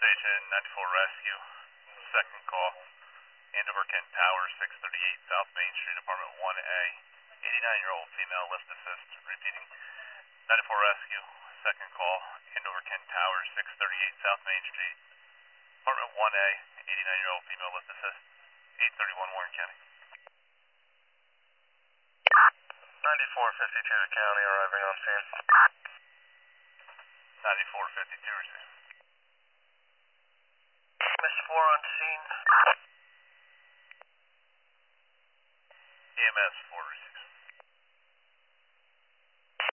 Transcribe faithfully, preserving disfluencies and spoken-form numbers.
Station ninety-four Rescue, second call, Andover Kent Tower, six thirty-eight South Main Street, Apartment one A, eighty-nine-year-old female, lift assist. Repeating, ninety-four Rescue, second call, Andover Kent Tower, six thirty-eight South Main Street, Apartment one A, eighty-nine-year-old female, lift assist. eight thirty-one Warren County. ninety-four fifty-two to county, arriving on scene. ninety-four fifty-two received. Miss four on scene. E M S four received.